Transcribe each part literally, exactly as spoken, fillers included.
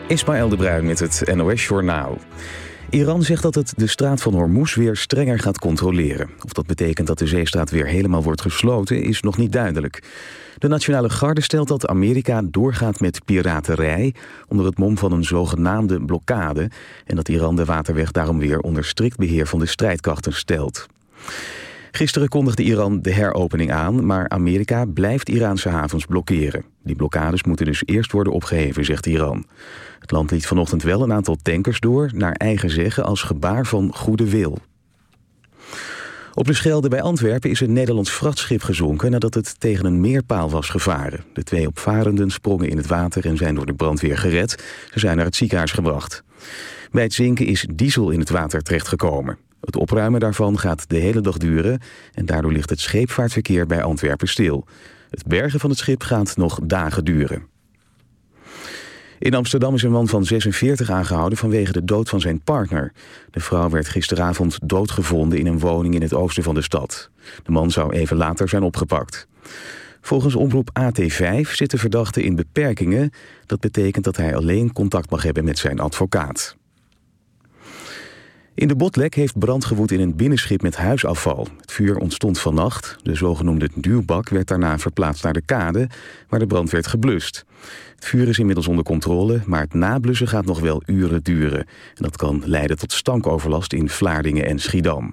Ismaël de Bruin met het N O S-journaal. Iran zegt dat het de straat van Hormuz weer strenger gaat controleren. Of dat betekent dat de zeestraat weer helemaal wordt gesloten, is nog niet duidelijk. De Nationale Garde stelt dat Amerika doorgaat met piraterij onder het mom van een zogenaamde blokkade en dat Iran de waterweg daarom weer onder strikt beheer van de strijdkrachten stelt. Gisteren kondigde Iran de heropening aan, maar Amerika blijft Iraanse havens blokkeren. Die blokkades moeten dus eerst worden opgeheven, zegt Iran. Het land liet vanochtend wel een aantal tankers door, naar eigen zeggen als gebaar van goede wil. Op de Schelde bij Antwerpen is een Nederlands vrachtschip gezonken nadat het tegen een meerpaal was gevaren. De twee opvarenden sprongen in het water en zijn door de brandweer gered. Ze zijn naar het ziekenhuis gebracht. Bij het zinken is diesel in het water terechtgekomen. Het opruimen daarvan gaat de hele dag duren en daardoor ligt het scheepvaartverkeer bij Antwerpen stil. Het bergen van het schip gaat nog dagen duren. In Amsterdam is een man van zesenveertig aangehouden vanwege de dood van zijn partner. De vrouw werd gisteravond doodgevonden in een woning in het oosten van de stad. De man zou even later zijn opgepakt. Volgens omroep A T vijf zit de verdachte in beperkingen. Dat betekent dat hij alleen contact mag hebben met zijn advocaat. In de Botlek heeft brand gewoed in een binnenschip met huisafval. Het vuur ontstond vannacht. De zogenoemde duwbak werd daarna verplaatst naar de kade, waar de brand werd geblust. Het vuur is inmiddels onder controle, maar het nablussen gaat nog wel uren duren. En dat kan leiden tot stankoverlast in Vlaardingen en Schiedam.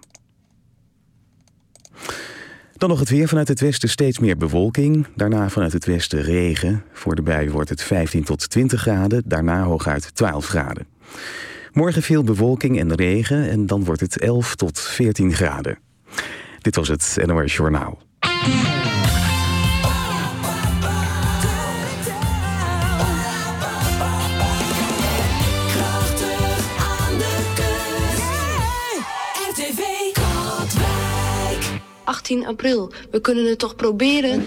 Dan nog het weer. Vanuit het westen steeds meer bewolking. Daarna vanuit het westen regen. Voor de bui wordt het vijftien tot twintig graden. Daarna hooguit twaalf graden. Morgen veel bewolking en regen en dan wordt het elf tot veertien graden. Dit was het N O S Journaal. achttien april, we kunnen het toch proberen?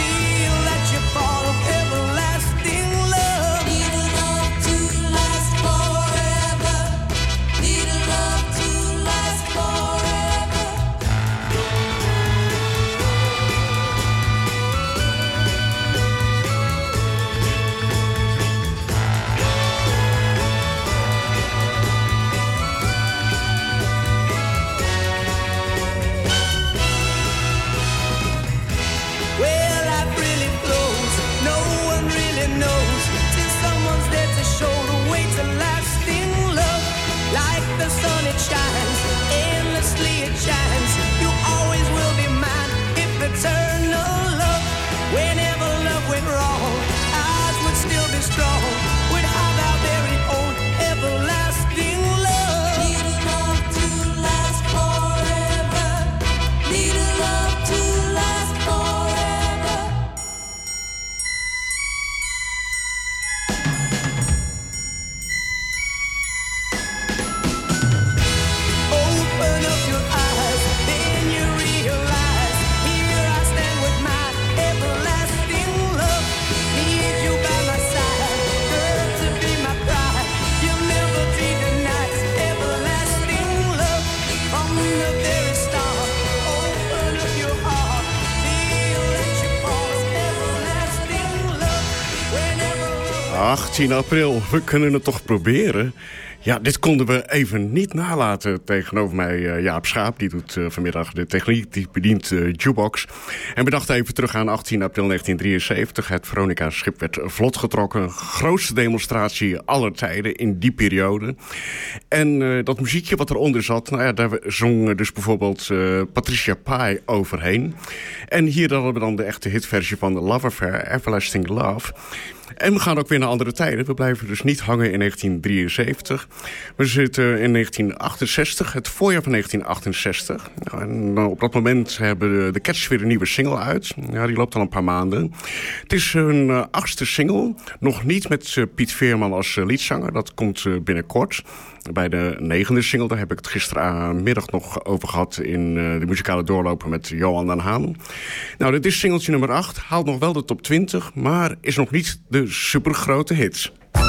Last achttien april, we kunnen het toch proberen? Ja, dit konden we even niet nalaten. Tegenover mij uh, Jaap Schaap, die doet uh, vanmiddag de techniek, die bedient uh, Jukebox. En we dachten even terug aan achttien april negentien drieënzeventig. Het Veronica-schip werd vlot getrokken. Grootste demonstratie aller tijden in die periode. En uh, dat muziekje wat eronder zat, nou ja, daar zong dus bijvoorbeeld uh, Patricia Pai overheen. En hier hadden we dan de echte hitversie van Love Affair, Everlasting Love. En we gaan ook weer naar andere tijden. We blijven dus niet hangen in negentien drieënzeventig. We zitten in negentien achtenzestig, het voorjaar van negentien achtenzestig. En op dat moment hebben de Cats weer een nieuwe single uit. Ja, die loopt al een paar maanden. Het is hun uh, achtste single. Nog niet met uh, Piet Veerman als uh, liedzanger. Dat komt uh, binnenkort. Bij de negende single, daar heb ik het gisteramiddag nog over gehad in uh, de muzikale doorloper met Johan den Haan. Nou, dit is singeltje nummer acht. Haalt nog wel de top twintig, maar is nog niet de supergrote hit.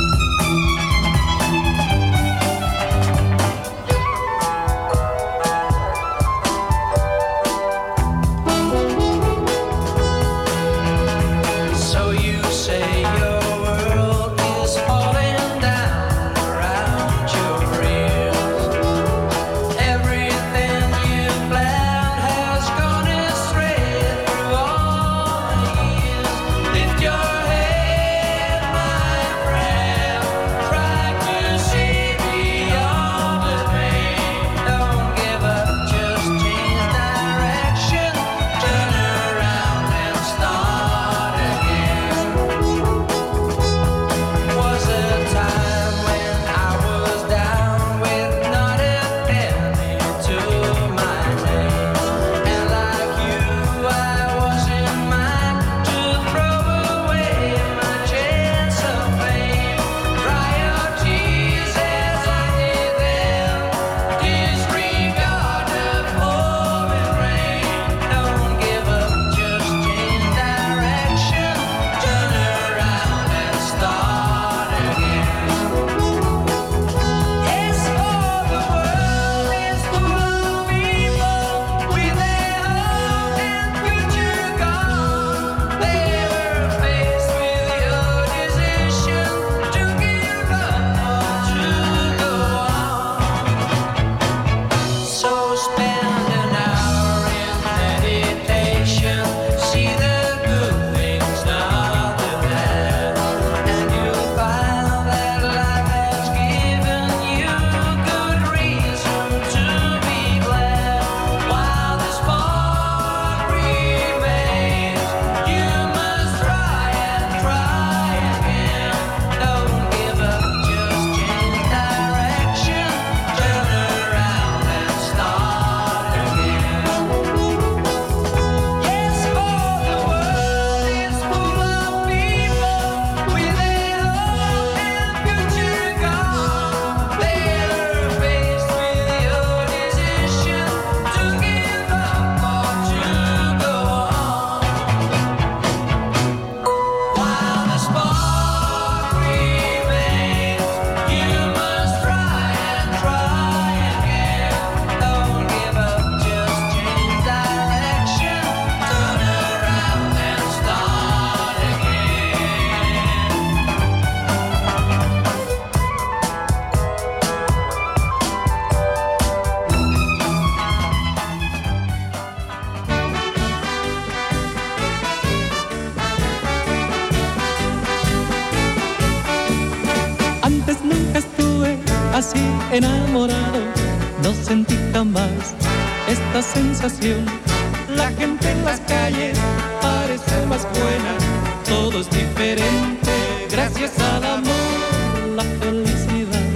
Enamorado, no sentí jamás esta sensación. La gente en las calles parece más buena, todo es diferente gracias al amor. La felicidad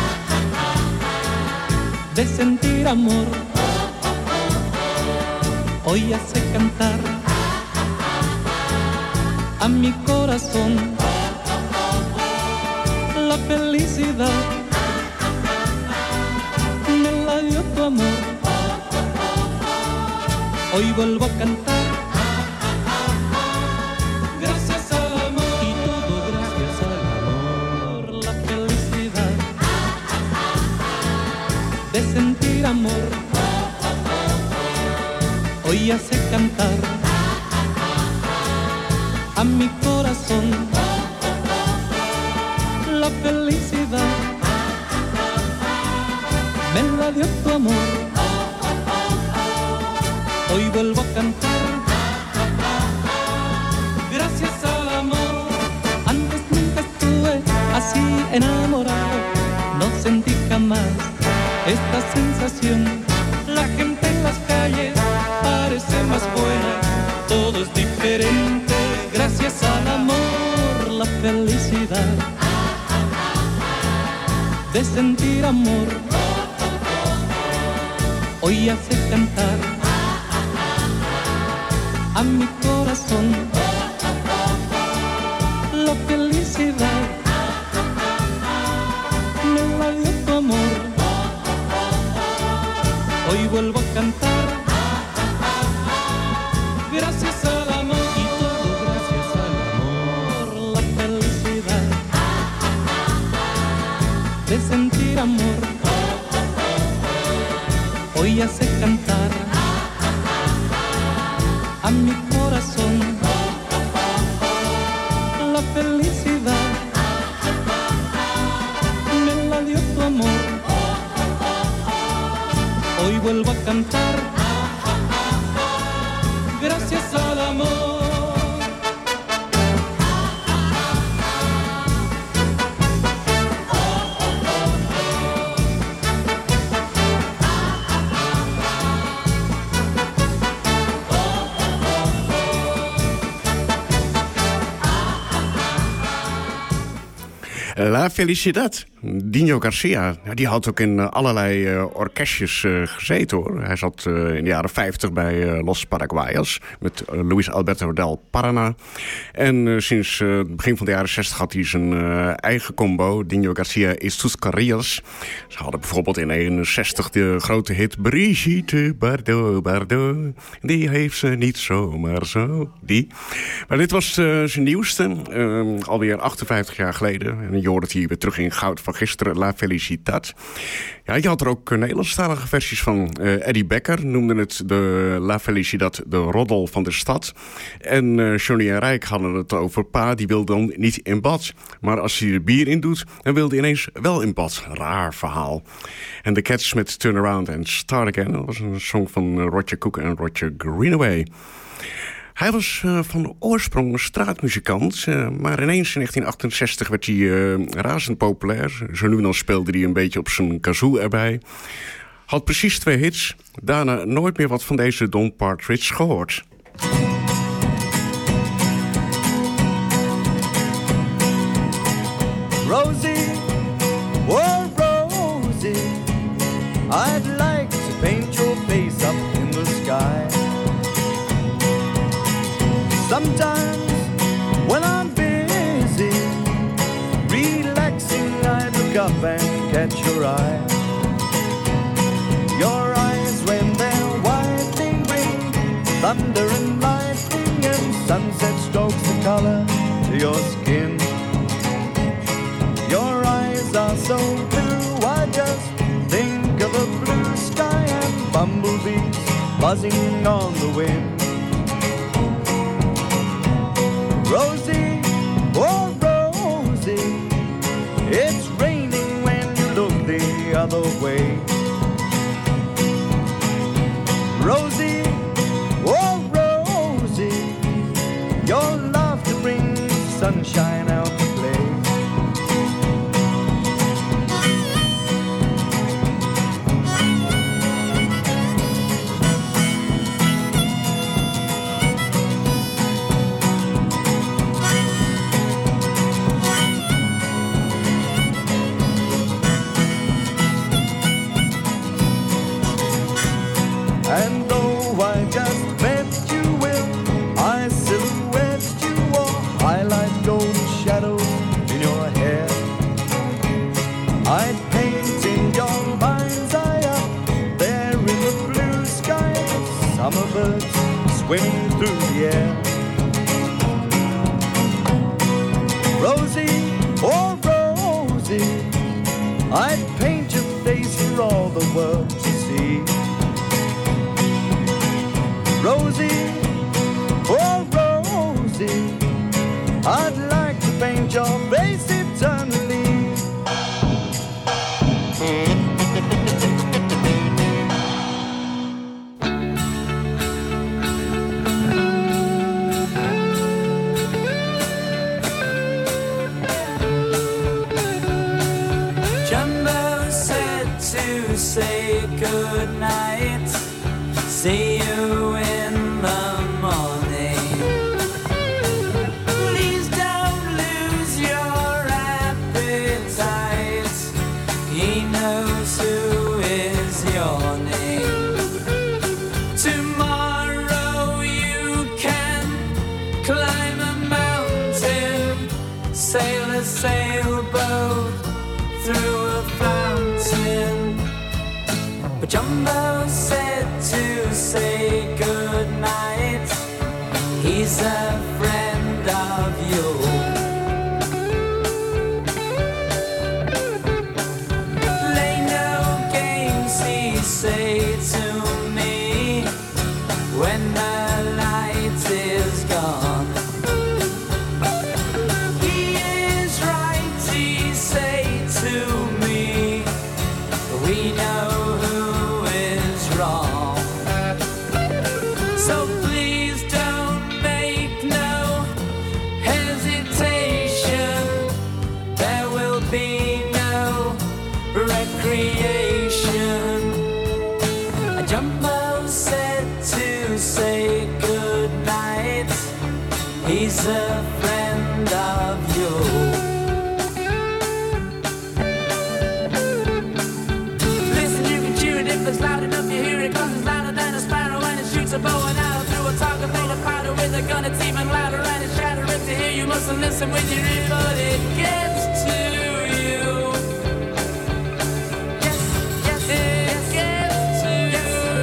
de sentir amor hoy hace cantar a mi corazón. La felicidad tu amor, hoy vuelvo a cantar gracias al amor y todo gracias al amor. La felicidad de sentir amor hoy hace cantar a mi corazón. la felicidad me la dio tu amor. Hoy vuelvo a cantar gracias al amor. Antes nunca estuve así enamorado, no sentí jamás esta sensación. La gente en las calles parece más buena, todo es diferente gracias al amor. La felicidad de sentir amor hoy hace cantar a mi corazón. La felicidad me la dio tu amor. Hoy vuelvo a cantar gracias al amor. Y todo gracias al amor. La felicidad de sentir amor hoy hace cantar a mi corazón. La felicidad me la dio tu amor. Hoy vuelvo a cantar gracias al amor. La Felicidad. Dino Garcia, die had ook in allerlei uh, orkestjes uh, gezeten, hoor. Hij zat uh, in de jaren vijftig bij uh, Los Paraguayos met uh, Luis Alberto del Parana. En uh, sinds uh, het begin van de jaren zestig had hij zijn uh, eigen combo, Dino Garcia y sus Carrillas. Ze hadden bijvoorbeeld in eenenzestig de grote hit Brigitte Bardot, Bardot. Die heeft ze niet zomaar zo, die. Maar dit was uh, zijn nieuwste, uh, alweer achtenvijftig jaar geleden. En je hoort het hier weer terug in goud van gisteren, La Felicidad. Ja, je had er ook Nederlandstalige versies van. Uh, Eddie Becker noemde het de La Felicidad, de roddel van de stad. En uh, Johnny en Rijk hadden het over pa, die wil dan niet in bad. Maar als hij er bier in doet, dan wil hij ineens wel in bad. Raar verhaal. En de Cats met Turn Around and Start Again. Dat was een song van Roger Cook en Roger Greenaway. Hij was uh, van oorsprong een straatmuzikant, uh, maar ineens in negentien achtenzestig werd hij uh, razend populair. Zo nu en dan speelde hij een beetje op zijn kazoo erbij. Had precies twee hits, daarna nooit meer wat van deze Don Partridge gehoord. Rosie, oh Rosie, I'd like to paint your face up in the sky. Sometimes when I'm busy relaxing, I look up and catch your eye. Your eyes when they're widening bring thunder and lightning, and sunset strokes the color to your skin. Your eyes are so blue, I just think of a blue sky and bumblebees buzzing on the wind. Rosie, oh Rosie, it's raining when you look the other way. Rosie, oh Rosie, your laughter brings sunshine out to play. And though I just met you, will I silhouette you or highlight golden shadows in your hair? I'd paint in your mind's eye up there in the blue sky, summer birds swimming through the air. Rosie, oh Rosie, I'd paint your face for all the world to see. Rosie, oh Rosie, I'd like to paint your face eternally. Say good night, see you in the morning. Please don't lose your appetite. He knows who is your name. Tomorrow you can climb a mountain, sail a sailboat through a fountain. But Jumbo said to say good night. He's a friend of you. Play no games, he say to me, when the light is gone. He is right, he say to me, we know wrong. So please don't make no hesitation. There will be no recreation. Jumbo said to say good night. He's a friend of yours. It's loud enough you hear it, cause it's louder than a sparrow, and it shoots a bow and arrow through a target made of powder with a gun. It's even louder and it's shattering to hear. You mustn't listen with your ear, but it gets to you. Yes, yes, it gets to you.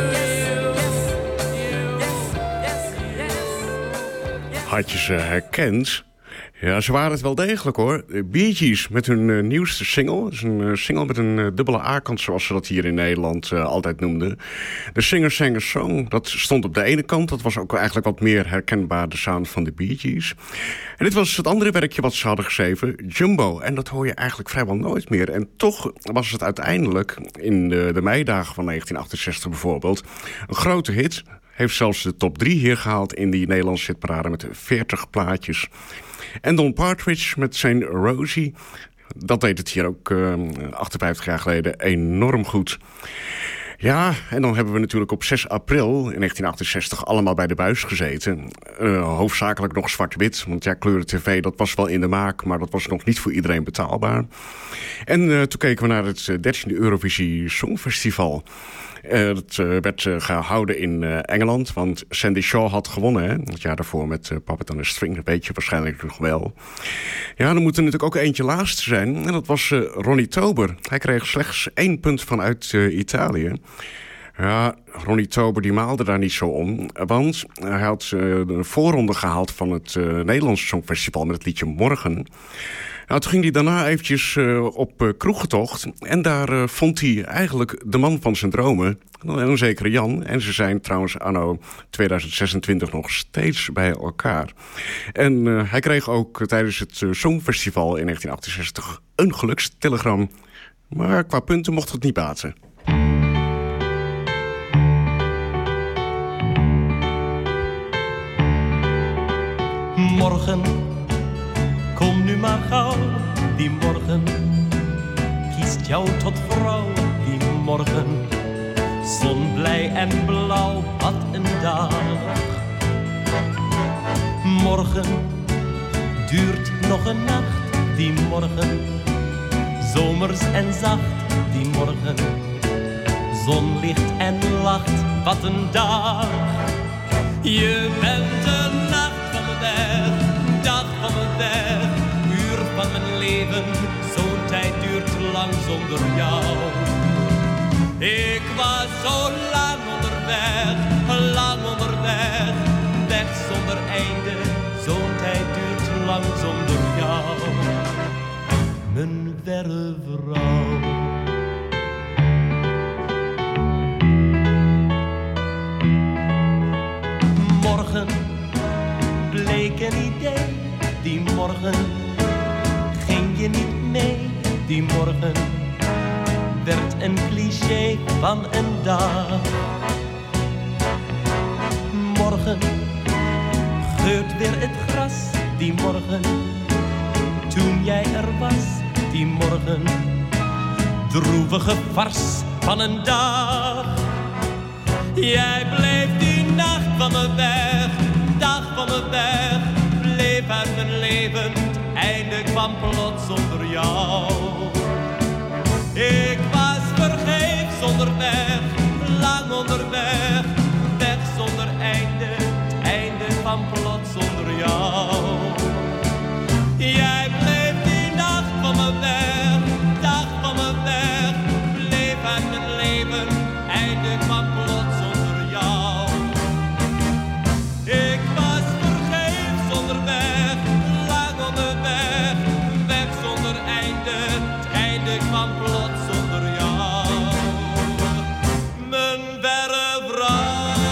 Yes, yes, yes. Had je ze herkend? Ja, ze waren het wel degelijk hoor. Bee Gees met hun uh, nieuwste single. Het is een uh, single met een uh, dubbele A-kant, zoals ze dat hier in Nederland uh, altijd noemden. De Singer Sang a Song, dat stond op de ene kant. Dat was ook eigenlijk wat meer herkenbaar de sound van de Bee Gees. En dit was het andere werkje wat ze hadden geschreven, Jumbo. En dat hoor je eigenlijk vrijwel nooit meer. En toch was het uiteindelijk, in de, de meidagen van negentien achtenzestig bijvoorbeeld, een grote hit. Heeft zelfs de top drie hier gehaald in die Nederlandse hitparade met veertig plaatjes. En Don Partridge met zijn Rosie, dat deed het hier ook uh, achtenvijftig jaar geleden enorm goed. Ja, en dan hebben we natuurlijk op zes april in negentien achtenzestig allemaal bij de buis gezeten. Uh, hoofdzakelijk nog zwart-wit, want ja, kleuren tv, dat was wel in de maak, maar dat was nog niet voor iedereen betaalbaar. En uh, toen keken we naar het dertiende Eurovisie Songfestival. Uh, dat uh, werd uh, gehouden in uh, Engeland, want Sandy Shaw had gewonnen, hè? Het jaar daarvoor met uh, Puppet on a String, dat weet je waarschijnlijk nog wel. Ja, er moet er natuurlijk ook eentje laatste zijn, en dat was uh, Ronnie Tober. Hij kreeg slechts één punt vanuit uh, Italië. Ja, Ronnie Tober die maalde daar niet zo om, want hij had uh, de voorronde gehaald van het uh, Nederlandse Songfestival met het liedje Morgen. Nou, toen ging hij daarna eventjes uh, op uh, kroegentocht. En daar uh, vond hij eigenlijk de man van zijn dromen. Een zekere Jan. En ze zijn trouwens anno tweeduizend zesentwintig nog steeds bij elkaar. En uh, hij kreeg ook uh, tijdens het uh, Songfestival in negentien achtenzestig een gelukstelegram. Maar qua punten mocht het niet baten. Morgen, kom nu maar gauw, die morgen kiest jou tot vrouw, die morgen. Zon blij en blauw, wat een dag. Morgen duurt nog een nacht, die morgen. Zomers en zacht, die morgen. Zon ligt en lacht, wat een dag. Je bent de nacht van mijn weg, dag van mijn weg, uur van mijn leven. Zo'n tijd duurt lang zonder jou. Ik was zo lang onderweg, lang onderweg, weg zonder einde. Zo'n tijd duurt lang zonder jou, mijn verre vrouw. Morgen bleek een idee, die morgen ging je niet mee, die morgen werd een cliché van een dag. Morgen geurt weer het gras, die morgen, toen jij er was, die morgen, droevige vars van een dag. Jij bleef die nacht van me weg, dag van me weg, bleef uit mijn leven, het einde kwam plots zonder jou. Ik was vergeefs onderweg, lang onderweg, weg zonder einde, het einde kwam plots zonder jou. Jij bleef die nacht van me weg, dag van me weg, bleef uit mijn leven, einde kwam plots zonder jou. Ik was vergeefs onderweg, lang onderweg, weg zonder einde, het einde kwam plots zonder jou. Mijn verre vrouw.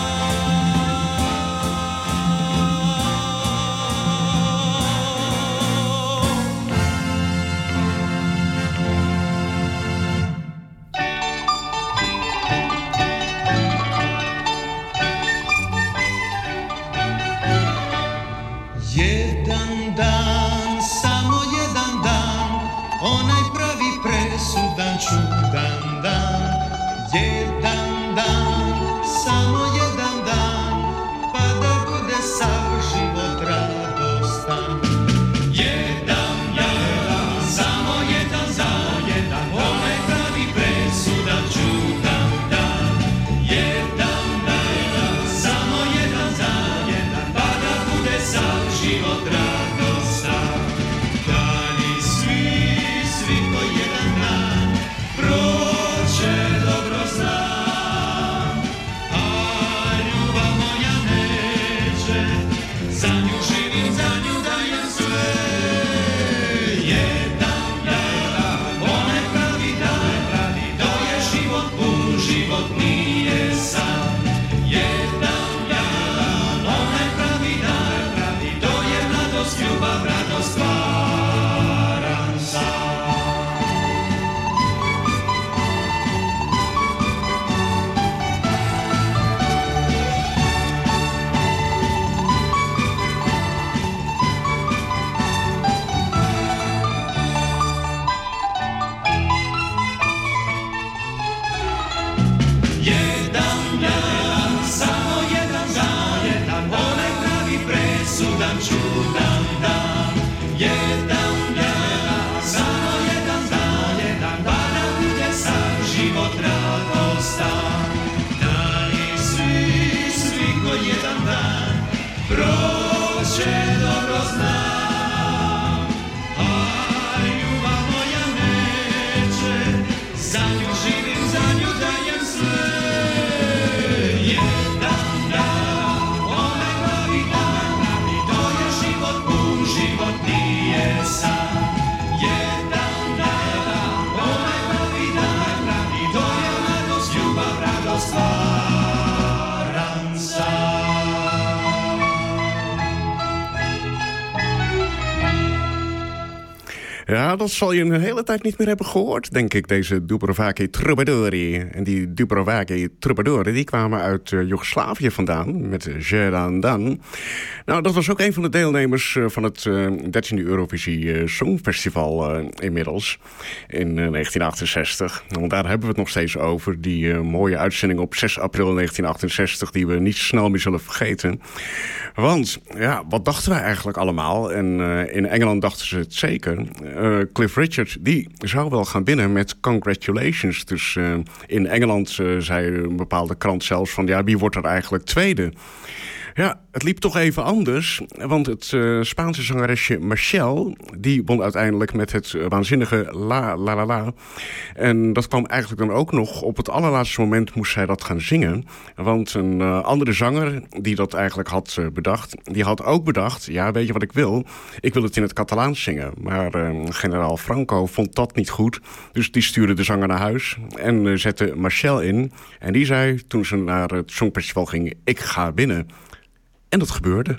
Jedan dan, samo jedan dan, onaj pravi presudan čudan dan. Jedan dan, samo jedan dan, pa da bude sav život radostan. Jedan dan, samo jedan dan, onaj pravi presudan čudan dan. Jedan dan, samo jedan dan, pa da bude sav život radostan. Dani svi, svi ko jedan dan prođe, dobro znam. A ljubav moja neće, za nju živim, za nju dajem sve. Jedan dan, onaj pravi dan, to je život pun, život nije sam. Jedan dan, onaj pravi dan, to je mladost, ljubav, radost, stvaran sam. Jedan dan, samo jedan dan, onaj pravi presudan čudan dan. Jedan dan, samo jedan dan, pa da bude sav život radostan. Dani svi, svi ko jedan dan prođe, dobro znam. A ljubav moja neće, za nju živim, za nju dajem sve. Jedan dan, onaj pravi dan, to je život pun, život nije sam. Jedan dan, onaj pravi dan, to je mladost, ljubav, radost, stvaran sam. Ja, dat zal je een hele tijd niet meer hebben gehoord, denk ik, deze Dubrovaki Troubadouri. En die Dubrovaki Troubadouri, die kwamen uit uh, Joegoslavië vandaan, met Jedan Dan. Nou, dat was ook een van de deelnemers uh, van het uh, dertiende Eurovisie uh, Songfestival uh, inmiddels, in uh, negentien achtenzestig. Want daar hebben we het nog steeds over, die uh, mooie uitzending op zes april negentien achtenzestig, die we niet snel meer zullen vergeten. Want, ja, wat dachten wij eigenlijk allemaal? En uh, in Engeland dachten ze het zeker. Uh, Cliff Richard, die zou wel gaan winnen met Congratulations. Dus uh, in Engeland uh, zei een bepaalde krant zelfs van, ja, wie wordt er eigenlijk tweede? Ja, het liep toch even anders, want het uh, Spaanse zangeresje Machel, die won uiteindelijk met het uh, waanzinnige La La La La. En dat kwam eigenlijk dan ook nog, op het allerlaatste moment moest zij dat gaan zingen. Want een uh, andere zanger die dat eigenlijk had uh, bedacht, die had ook bedacht, ja, weet je wat ik wil? Ik wil het in het Catalaans zingen. Maar uh, generaal Franco vond dat niet goed, dus die stuurde de zanger naar huis en uh, zette Machel in. En die zei, toen ze naar het Songfestival ging, ik ga winnen. En dat gebeurde.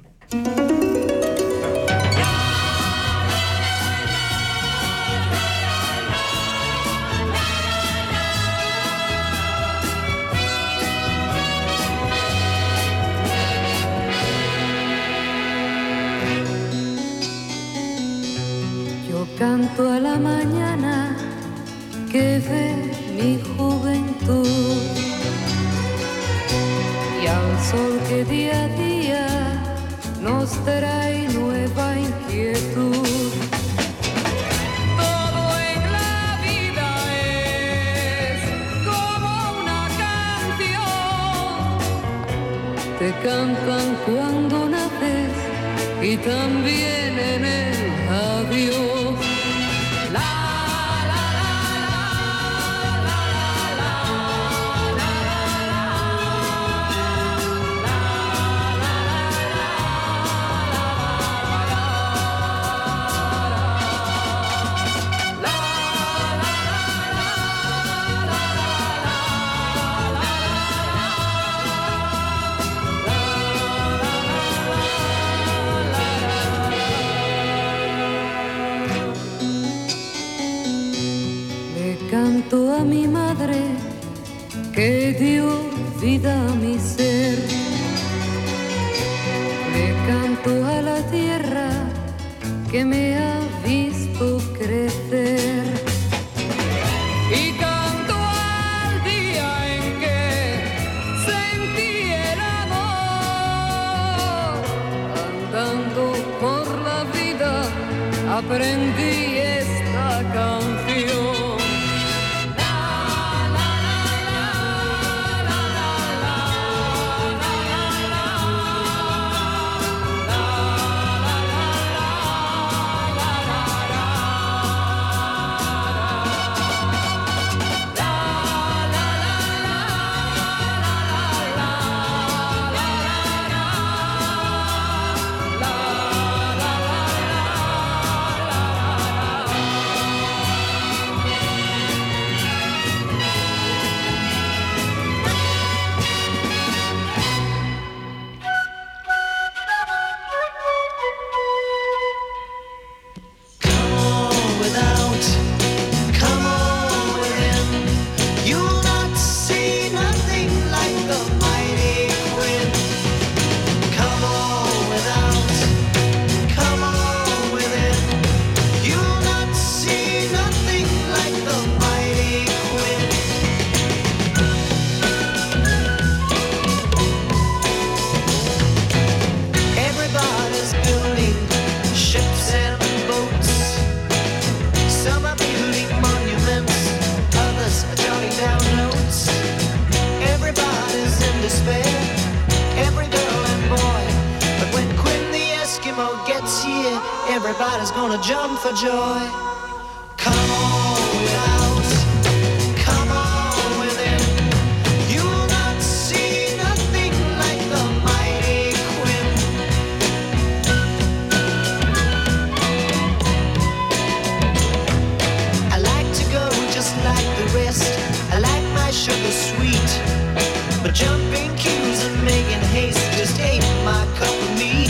que ve mi juventud y al sol que día a día nos trae nueva inquietud. Todo en la vida es como una canción. Te cantan cuando naces y también en el avión. Canto a mi madre que dio vida a mi ser. Le canto a la tierra que me ha visto crecer. Y canto al día en que sentí el amor. Andando por la vida aprendí esta canción. Everybody's gonna jump for joy. Come on without, come on within. You'll not see nothing like the mighty Quinn. I like to go just like the rest. I like my sugar sweet, but jumping queues and making haste just ain't my cup of meat.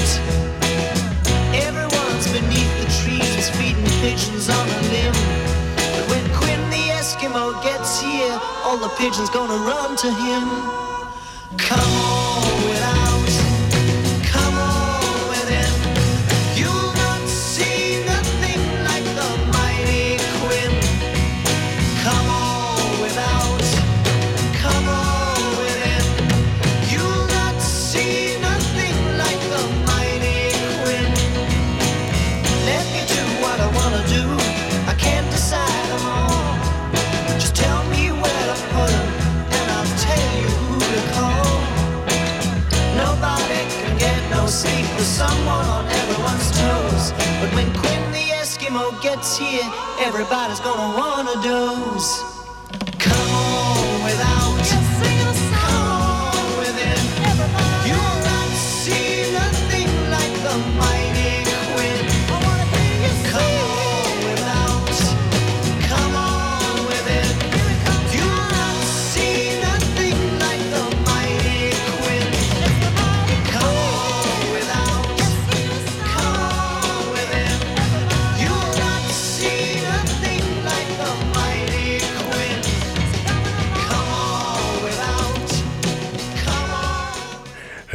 Beneath the trees, feeding pigeons on a limb. But when Quinn the Eskimo gets here, all the pigeons gonna run to him. Come on without, come on within. You'll not see nothing like the mighty Quinn. Come on without, come on within. You'll not see nothing like the mighty Quinn. Let me do what I wanna do. I can't decide them all. Just tell me where to put them, and I'll tell you who to call. Nobody can get no sleep with someone on everyone's toes. But when Quinn the Eskimo gets here, everybody's gonna wanna doze. Come on without, come on within. You'll not see nothing like the mighty Quinn. Come on without, come on within. You'll not see nothing like the mighty Quinn. Come on without, come on within. You'll not see nothing like the mighty Quinn.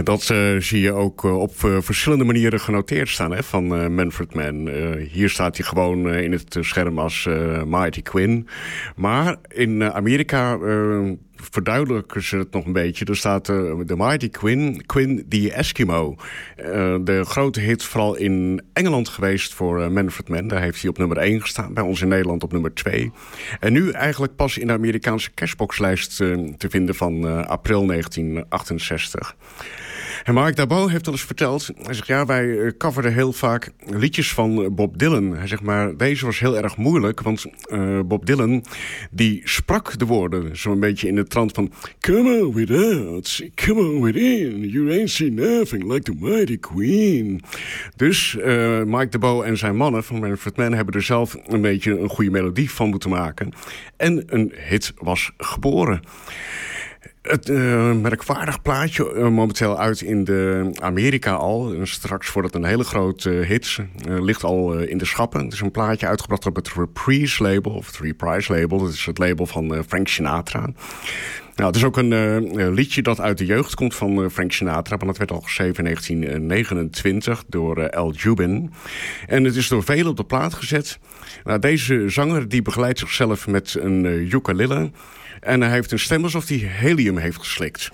dat uh, zie je ook uh, op uh, verschillende manieren genoteerd staan, hè, van uh, Manfred Mann. Uh, hier staat hij gewoon uh, in het scherm als uh, Mighty Quinn. Maar in uh, Amerika uh, verduidelijken ze het nog een beetje. Er staat uh, de Mighty Quinn, Quinn the Eskimo. Uh, de grote hit vooral in Engeland geweest voor uh, Manfred Mann. Daar heeft hij op nummer één gestaan. Bij ons in Nederland op nummer twee. En nu eigenlijk pas in de Amerikaanse cashboxlijst uh, te vinden van uh, april negentien achtenzestig. En Mark Darboux heeft al eens verteld... Hij zegt, ja, wij coverden heel vaak liedjes van Bob Dylan. Hij zegt, maar deze was heel erg moeilijk... want uh, Bob Dylan, die sprak de woorden... zo'n beetje in de trant van... Come on without, come on within... You ain't seen nothing like the mighty queen. Dus uh, Mike Darboux en zijn mannen van Manfred Mann... hebben er zelf een beetje een goede melodie van moeten maken. En een hit was geboren. Het uh, merkwaardig plaatje, uh, momenteel uit in de Amerika al. En straks wordt het een hele grote uh, hit. Uh, ligt al uh, in de schappen. Het is een plaatje uitgebracht op het Reprise label, of het Reprise label. Dat is het label van uh, Frank Sinatra. Nou, het is ook een uh, liedje dat uit de jeugd komt van uh, Frank Sinatra. Want het werd al geschreven in negentien negenentwintig door uh, Al Jubin. En het is door velen op de plaat gezet. Nou, deze zanger die begeleidt zichzelf met een uh, ukulele. En hij heeft een stem alsof hij helium heeft geslikt.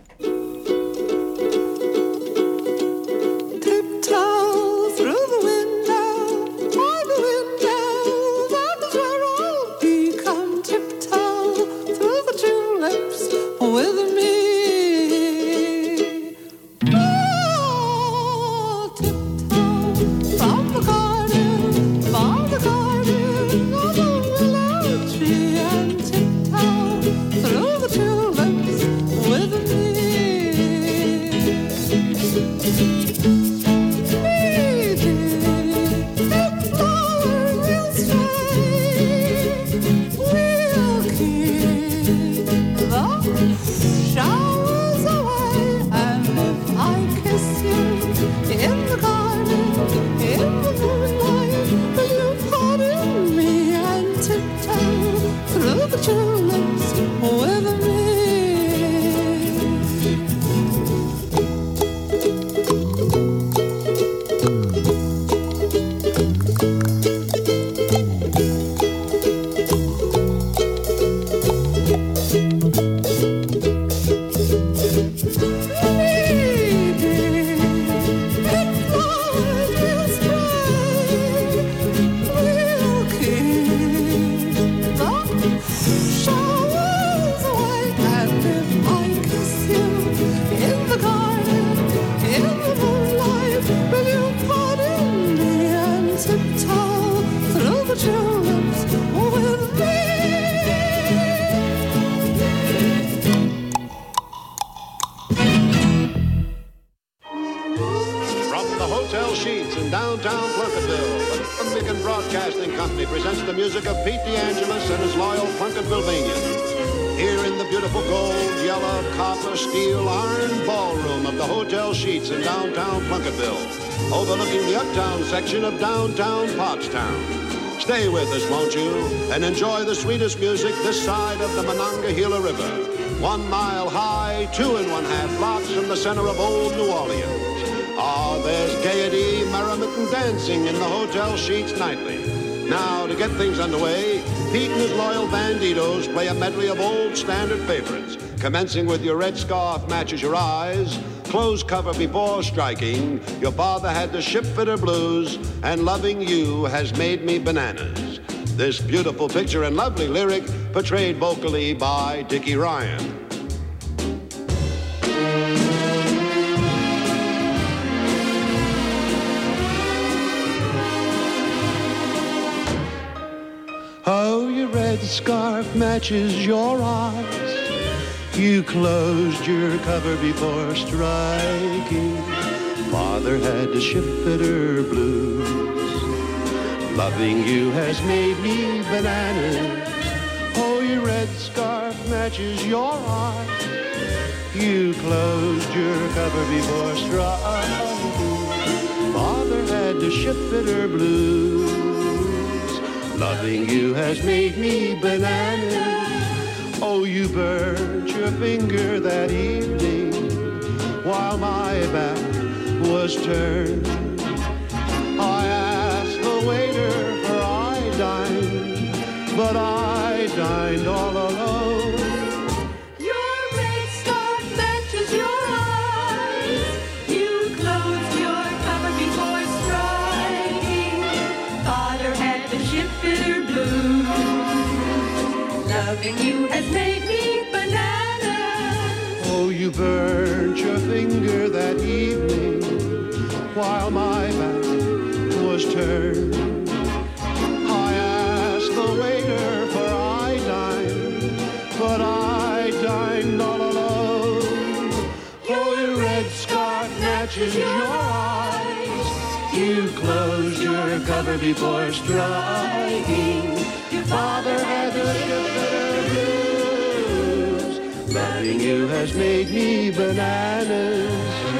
Section of downtown Pottstown. Stay with us, won't you? And enjoy the sweetest music this side of the Monongahela River. One mile high, two and one half blocks from the center of old New Orleans. Ah, there's gaiety, merriment, and dancing in the Hotel Sheets nightly. Now, to get things underway, Pete and his loyal banditos play a medley of old standard favorites, commencing with Your Red Scarf Matches Your Eyes, Close Cover Before Striking, Your Father Had the Shipfitter Blues, and Loving You Has Made Me Bananas. This beautiful picture and lovely lyric portrayed vocally by Dickie Ryan. Oh, your red scarf matches your eyes. You closed your cover before striking. Father had the shipfitter blues. Loving you has made me bananas. Oh, your red scarf matches your eyes. You closed your cover before striking. Father had the shipfitter blues. Loving you has made me bananas. Oh, you burned your finger that evening while my back was turned. I asked the waiter for iodine, but I dined all alone. Your red scarf matches your eyes. You closed your cupboard before striking. Father had the shipfitter blues. Loving you has made me bananas. Oh, you burnt your finger that evening while my back was turned. I asked the waiter for iodine, but I dined all alone. Oh, your red scarf matches your eyes. You closed your cover before striking. Your father had the shipfitter blues. Loving you has made me bananas.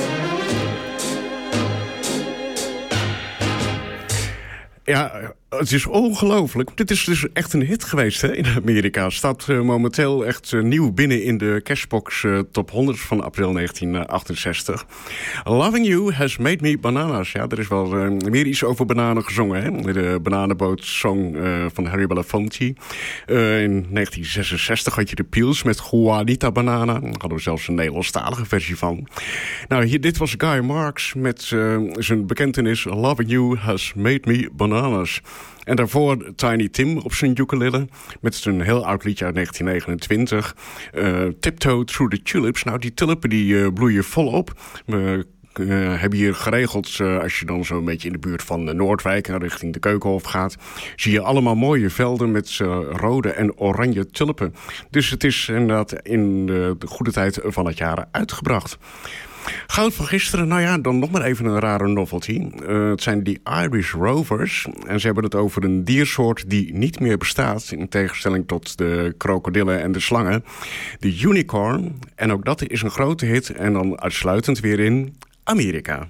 Ja, het is ongelooflijk. Dit is dus echt een hit geweest hè, in Amerika. Staat uh, momenteel echt uh, nieuw binnen in de Cashbox uh, Top honderd van april negentien achtenzestig. Loving You Has Made Me Bananas. Ja, er is wel uh, meer iets over bananen gezongen. Hè? De Bananenboot-song uh, van Harry Belafonte. Uh, in negentien zesenzestig had je de Peels met Juanita Banana. Daar hadden we zelfs een Nederlandstalige versie van. Nou, hier, dit was Guy Marks met uh, zijn bekentenis Loving You Has Made Me Bananas. En daarvoor Tiny Tim op zijn ukulele met een heel oud liedje uit negentien negenentwintig. Uh, Tiptoe Through the Tulips. Nou, die tulpen die uh, bloeien volop. We uh, hebben hier geregeld, uh, als je dan zo'n beetje in de buurt van uh, Noordwijk en richting de Keukenhof gaat, zie je allemaal mooie velden met uh, rode en oranje tulpen. Dus het is inderdaad in de, de goede tijd van het jaar uitgebracht. Goud van gisteren, nou ja, dan nog maar even een rare novelty. Uh, het zijn die Irish Rovers. En ze hebben het over een diersoort die niet meer bestaat, in tegenstelling tot de krokodillen en de slangen. De unicorn. En ook dat is een grote hit. En dan uitsluitend weer in Amerika.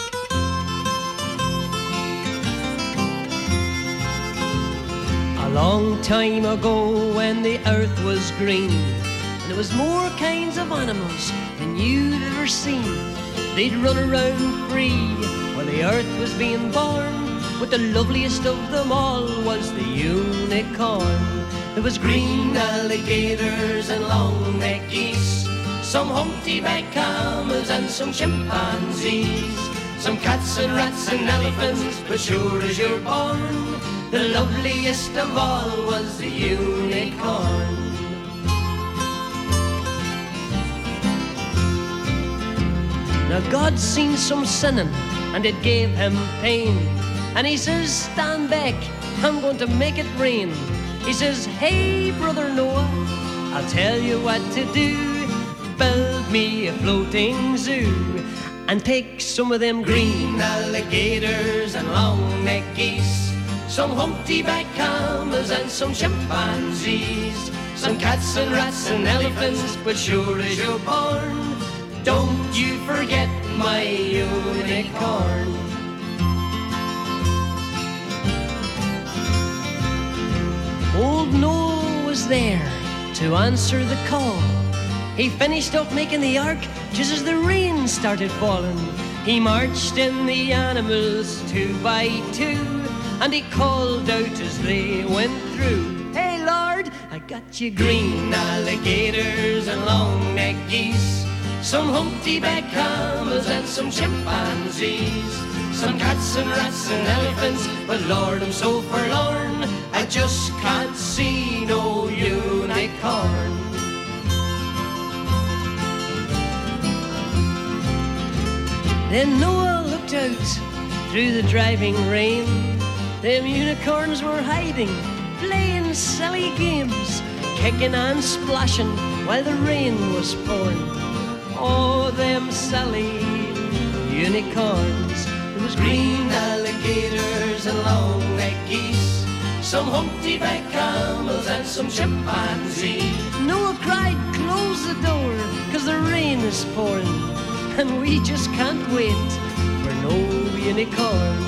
A long time ago when the earth was green, there was more kinds of animals than you'd ever seen. They'd run around free while the earth was being born. But the loveliest of them all was the unicorn. There was green alligators and long-necked geese, some humpty-backed camels and some chimpanzees, some cats and rats and elephants, but sure as you're born, the loveliest of all was the unicorn. Now God seen some sinning, and it gave him pain. And he says, stand back, I'm going to make it rain. He says, hey, brother Noah, I'll tell you what to do. Build me a floating zoo, and take some of them green alligators and long-necked geese, some humpty-backed camels and some chimpanzees, some cats and rats and elephants, but sure as you're born, don't you forget my unicorn. Old Noah was there to answer the call. He finished up making the ark just as the rain started falling. He marched in the animals two by two, and he called out as they went through, hey Lord, I got you green alligators and long-necked geese, some humpty-backed camels and some chimpanzees, some cats and rats and elephants, but Lord, I'm so forlorn, I just can't see no unicorn. Then Noah looked out through the driving rain. Them unicorns were hiding, playing silly games, kicking and splashing while the rain was pouring. Oh, them silly unicorns. There was green alligators and long-necked geese, some humpty-backed camels and some chimpanzees. Noah cried, close the door, 'cause the rain is pouring, and we just can't wait for no unicorn.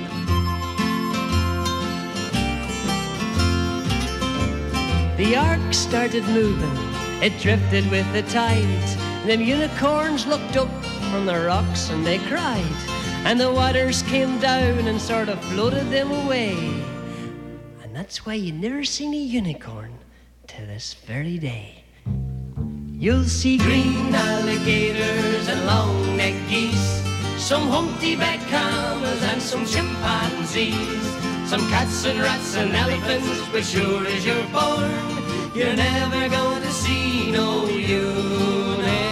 The ark started moving, it drifted with the tide. Them unicorns looked up from the rocks and they cried. And the waters came down and sort of floated them away. And that's why you never seen a unicorn to this very day. You'll see green alligators and long-necked geese, some humpty-backed camels and some chimpanzees, some cats and rats and elephants, but sure as you're born, you're never going to see no unicorn.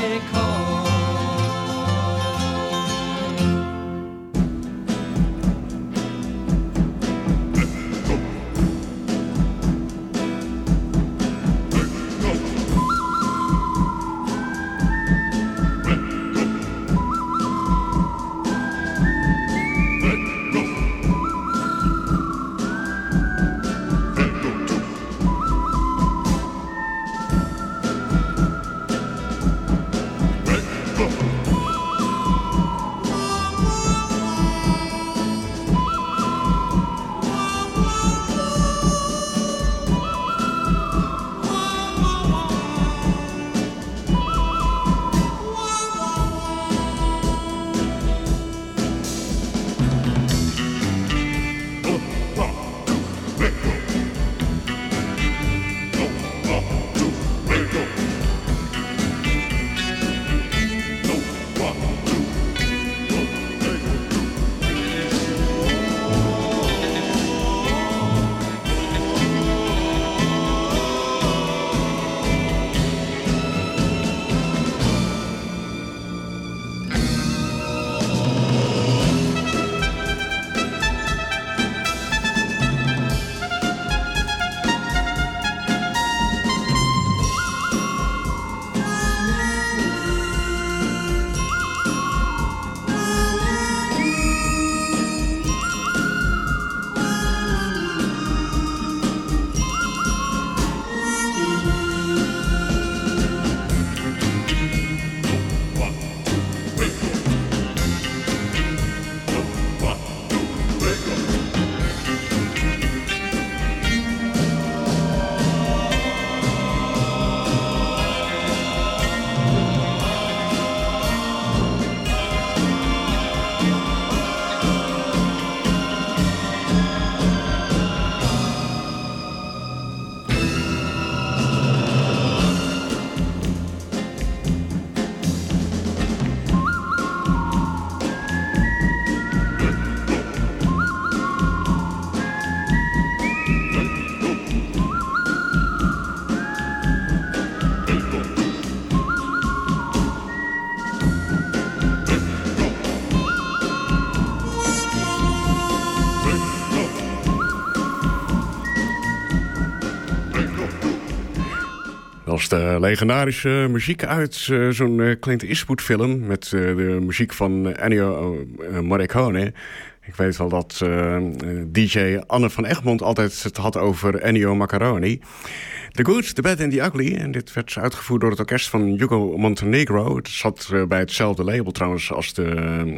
was de legendarische muziek uit uh, zo'n uh, Clint Eastwood film met uh, de muziek van Ennio uh, Morricone. Ik weet wel dat uh, D J Anne van Egmond altijd het had over Ennio Macaroni. The Good, The Bad and The Ugly. En dit werd uitgevoerd door het orkest van Hugo Montenegro. Het zat uh, bij hetzelfde label trouwens als de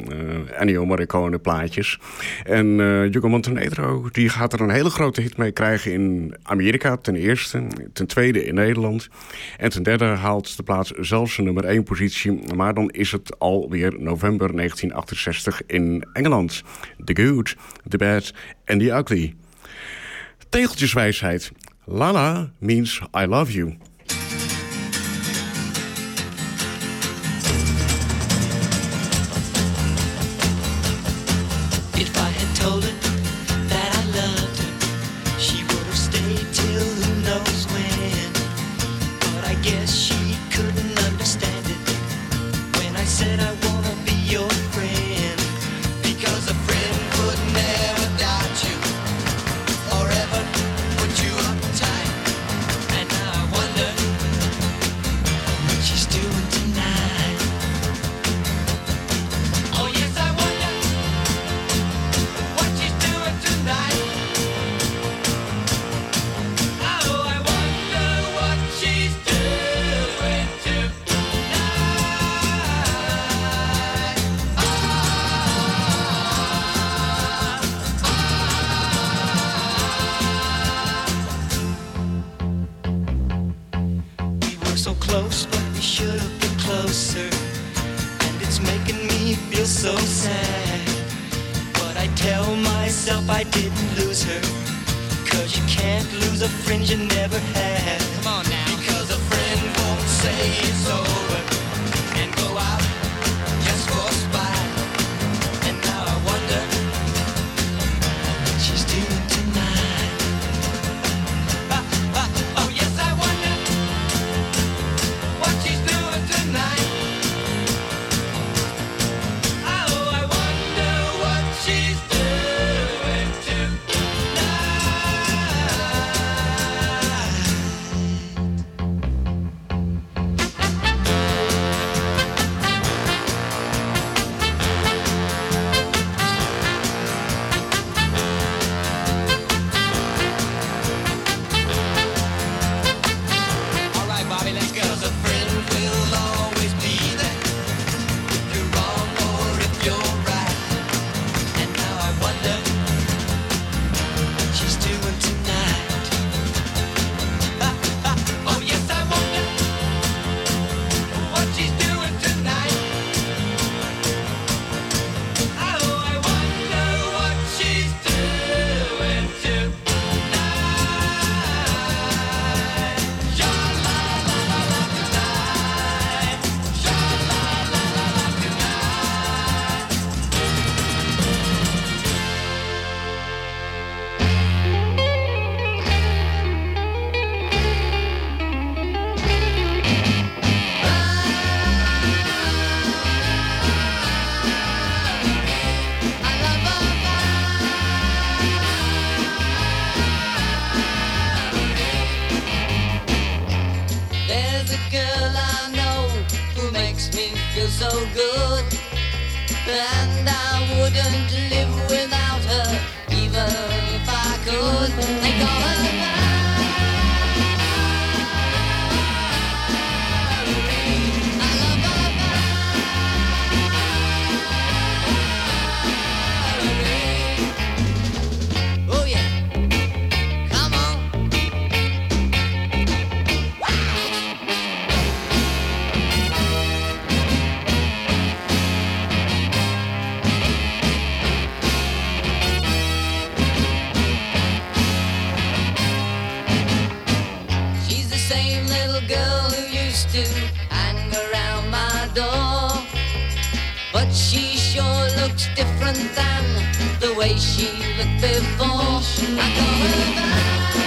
uh, Ennio Morricone plaatjes. En uh, Hugo Montenegro die gaat er een hele grote hit mee krijgen in Amerika ten eerste. Ten tweede in Nederland. En ten derde haalt de plaats zelfs een nummer één positie. Maar dan is het alweer november negentien achtenzestig in Engeland. The Good, The Bad and The Ugly. Tegeltjeswijsheid. Lala means I love you. If I had told her that I loved her, she would have stayed till who knows when. But I guess she couldn't understand it when I said I wanna be your friend. Because a friend would never doubt you or ever put you uptight. And now I wonder what she's doing tonight. Oh yes, I wonder what she's doing tonight. Oh, I wonder what she's doing tonight. We were so close, but we should have been closer. And it's She's making me feel so sad, but I tell myself I didn't lose her, 'cause you can't lose a friend you never had. Come on now. Because a friend won't say it's over and go out just for spite. And now I wonder what she's doing tonight. Ah, ah, oh yes, I wonder what she's doing tonight. Oh, I wonder what she's doing tonight. All right, Bobby, let's go. 'Cause a friend will always be there if you're wrong or if you're right. And now I wonder what she's doing tonight. Ah, ah, oh yes, I wonder what she's doing tonight. Oh, I wonder what she's doing tonight. Sha la la la la tonight. Sha la la la la tonight. There's a girl I know who makes me feel so good, and I wouldn't live without her, even if I could. They call her Valerie. I love her Valerie. Oh yeah, come on. She's the same little girl who used to hang around my door, but she sure looks different than the way she looked before. I call her Valerie.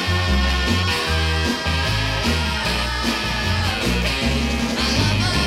I love her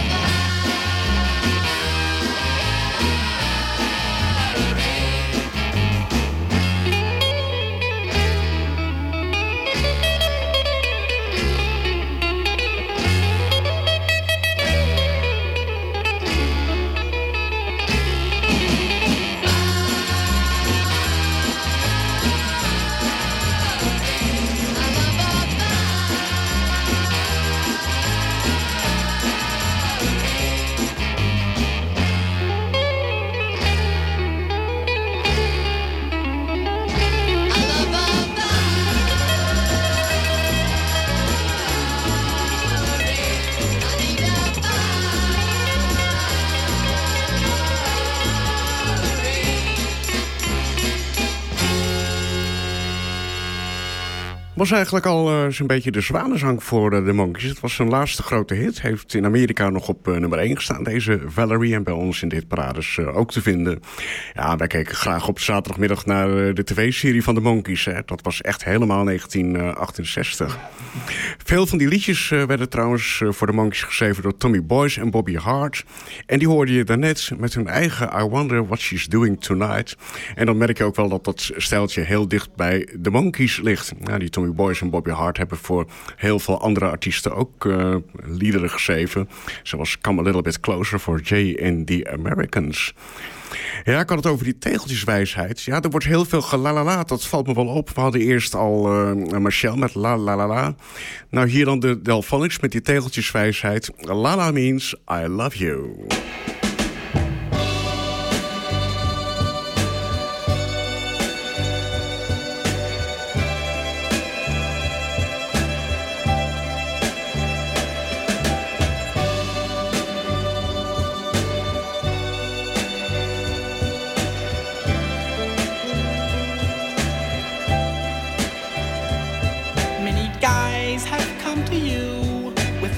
Was eigenlijk al uh, zo'n beetje de zwanenzang voor uh, de Monkees. Het was zijn laatste grote hit. Heeft in Amerika nog op uh, nummer één gestaan, deze Valerie. En bij ons in dit parades uh, ook te vinden. Ja, wij keken graag op zaterdagmiddag naar uh, de tv-serie van de Monkees. Hè. Dat was echt helemaal negentien achtenzestig. Veel van die liedjes uh, werden trouwens uh, voor de Monkees geschreven door Tommy Boyce en Bobby Hart. En die hoorde je daarnet met hun eigen I Wonder What She's Doing Tonight. En dan merk je ook wel dat dat steltje heel dicht bij de Monkees ligt. Ja, die Tommy Boyce en Bobby Hart hebben voor heel veel andere artiesten ook uh, liederen geschreven. Zoals Come a Little Bit Closer voor Jay and the Americans. Ja, ik had het over die tegeltjeswijsheid. Ja, er wordt heel veel gelalala, dat valt me wel op. We hadden eerst al uh, Marcel met la la la la. Nou, hier dan de Delphonics met die tegeltjeswijsheid. Lala means I love you.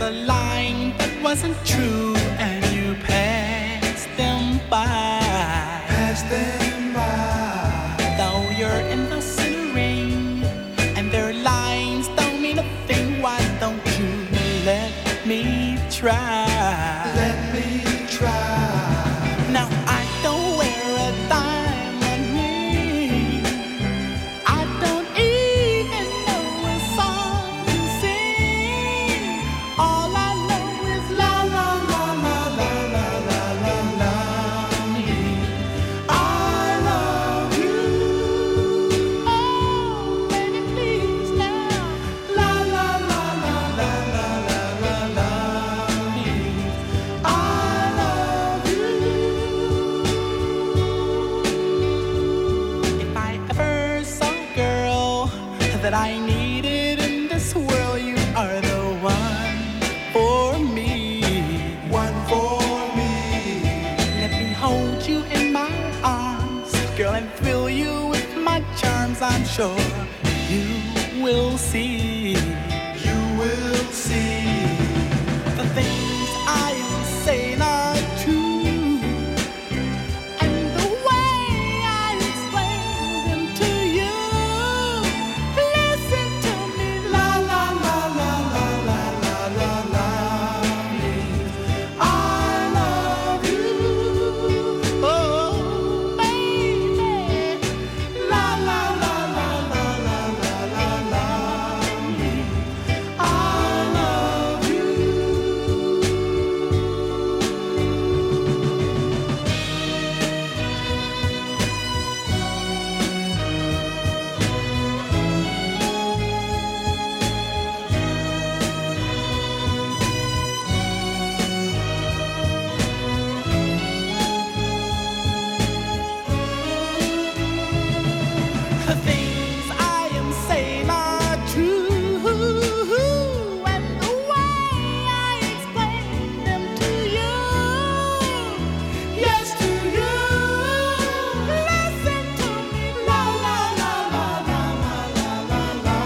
a line that wasn't true and you passed them by. Pass them by. Though you're innocent ring and their lines don't mean a thing, why don't you let me try? Let me try. Now I don't wear a diamond ring. I don't even know a song to sing. All I know is la la la la la la la la la. I love you. Oh, baby, please now. La la la la la la la la la. I love you. If I ever saw a girl that I needed in this world, you are the one for me. One for me. Let me hold you in my arms, girl, and fill you with my charms. I'm sure you will see. You will see. The things I am saying are true, and the way I explain them to you. Listen to me, la la la la la la la la la. I love you, oh baby, la la la la la la la la la. I love you. The things I am saying are true, and the way I explain them to you. Yes, to you. Listen to me, la la la la la la la la la.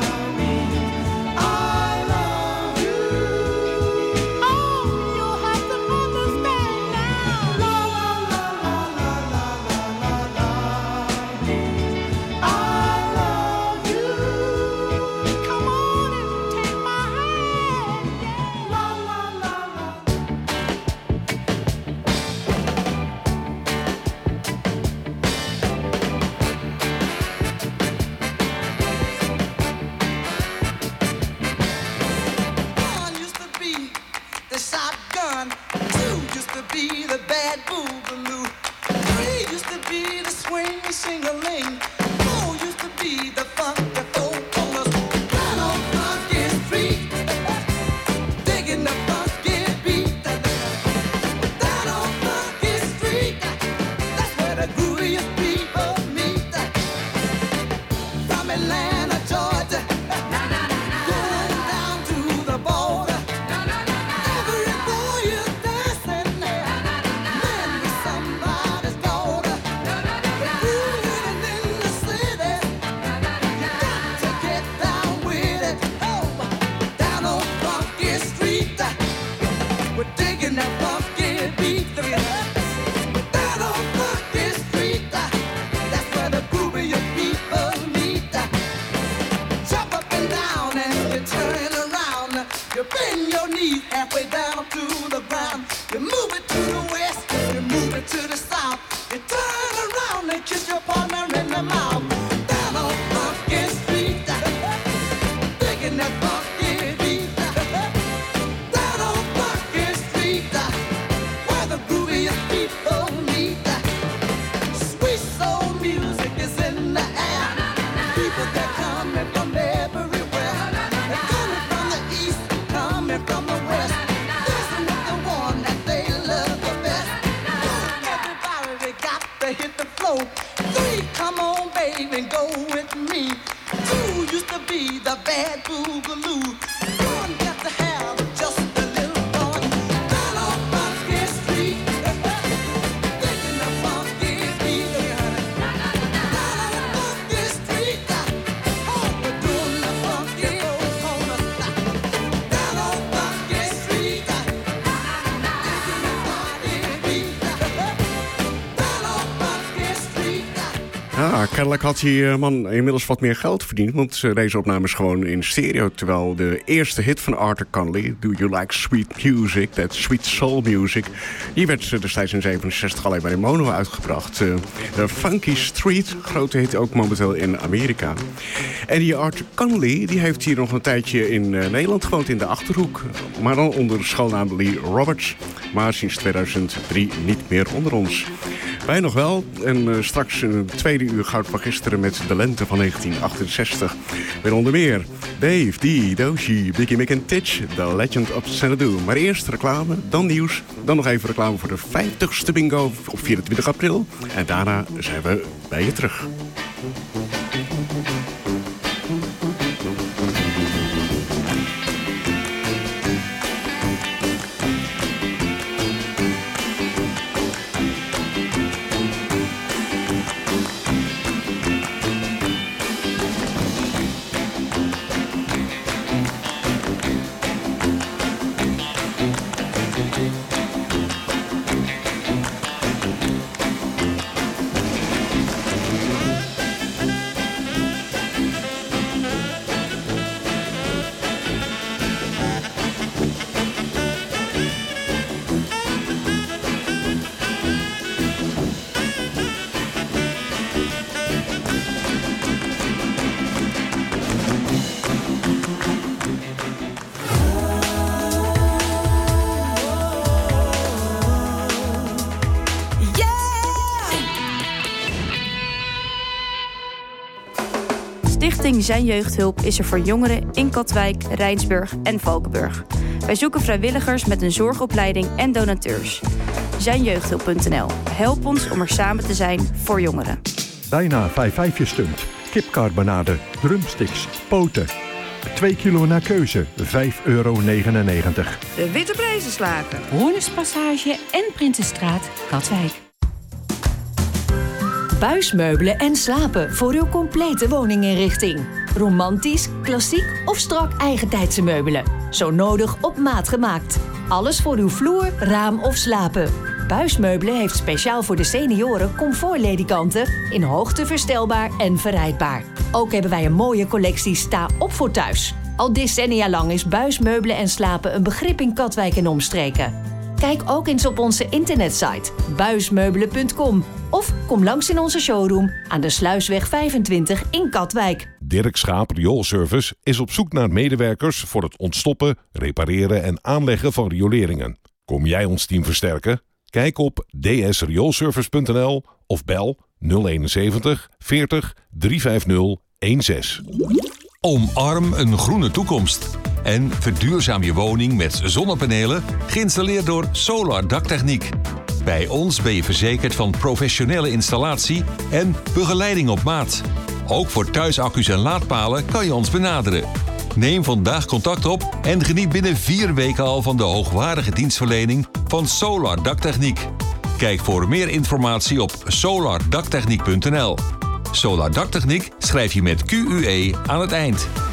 I love you. Oh, you have to understand now. La la la la la la la la la. I love you. Come on and take my hand. Yeah. La la la la. One used to be the shotgun. Two used to be the bad boogaloo. Three used to be the swing sing-a-ling. Four used to be the funky folk on us. Down on Funky Street, digging the funky beat. Down on Funky Street, that's where the grooviest people meet. From Atlanta, Georgia, going down to the border. Every boy is dancing there, man with somebody's daughter. Living in the city, got to get down with it. Oh, down on Funky Street, we're digging that funky beat. Down on Funky Street, that's where the grooviest people meet. Jump up and down and you turn around. You bend your knees halfway down to the ground. You move it to the west, you move it to the south. You turn around and kiss your partner in the mouth. Down on Funky Street, digging that funky beat. Down on Funky Street, where the grooviest people meet. Sweet soul music is in the air. People that coming from everywhere. They're coming from the east, coming from the west. Dancing with the one that they love the best. Everybody, they got to hit the floor. Three, come on, baby, go with me. Two used to be the bad boogaloo. One got to have just a little fun. Down on Funky Street, digging the funky beat. Down on Funky Street, oh, we're doing the funky old corner. Down on Funky Ja, kennelijk had die uh, man inmiddels wat meer geld verdiend. Want uh, deze opname is gewoon in stereo. Terwijl de eerste hit van Arthur Conley, Do You Like Sweet Music, that Sweet Soul Music, die werd uh, destijds in zevenenzestig alleen maar in mono uitgebracht. Uh, de Funky Street, grote hit ook momenteel in Amerika. En die Arthur Conley, die heeft hier nog een tijdje in uh, Nederland gewoond, in de Achterhoek. Maar dan onder de schoolnaam Lee Roberts. Maar sinds tweeduizend drie niet meer onder ons. Wij nog wel. En uh, straks in het tweede uur goud van gisteren met de lente van negentien achtenzestig. Met onder meer Dave, D, Doshi, Biggie Mick en Titch, The Legend of Xanadu. Maar eerst reclame, dan nieuws. Dan nog even reclame voor de vijftigste bingo op vierentwintig april. En daarna zijn we bij je terug. Stichting Zijn Jeugdhulp is er voor jongeren in Katwijk, Rijnsburg en Valkenburg. Wij zoeken vrijwilligers met een zorgopleiding en donateurs. zijn jeugdhulp punt n l. Help ons om er samen te zijn voor jongeren. Bijna vijf vijfje stunt, kipcarbonade, drumsticks, poten. twee kilo naar keuze, vijf euro negenennegentig. De Witte Prijzenslager. Hoornerspassage en Prinsenstraat, Katwijk. Buismeubelen en slapen voor uw complete woninginrichting. Romantisch, klassiek of strak eigentijdse meubelen. Zo nodig op maat gemaakt. Alles voor uw vloer, raam of slapen. Buismeubelen heeft speciaal voor de senioren comfortledikanten in hoogte verstelbaar en verrijdbaar. Ook hebben wij een mooie collectie sta op voor thuis. Al decennia lang is buismeubelen en slapen een begrip in Katwijk en omstreken. Kijk ook eens op onze internetsite buismeubelen punt com of kom langs in onze showroom aan de Sluisweg vijfentwintig in Katwijk. Dirk Schaap Rioolservice is op zoek naar medewerkers voor het ontstoppen, repareren en aanleggen van rioleringen. Kom jij ons team versterken? Kijk op d s rioolservice punt n l of bel nul eenenzeventig veertig driehonderdvijftig16. Omarm een groene toekomst. En verduurzaam je woning met zonnepanelen, geïnstalleerd door Solar Daktechniek. Bij ons ben je verzekerd van professionele installatie en begeleiding op maat. Ook voor thuisaccu's en laadpalen kan je ons benaderen. Neem vandaag contact op en geniet binnen vier weken al van de hoogwaardige dienstverlening van Solar Daktechniek. Kijk voor meer informatie op solar daktechniek punt n l. Solar Daktechniek schrijf je met Q U E aan het eind.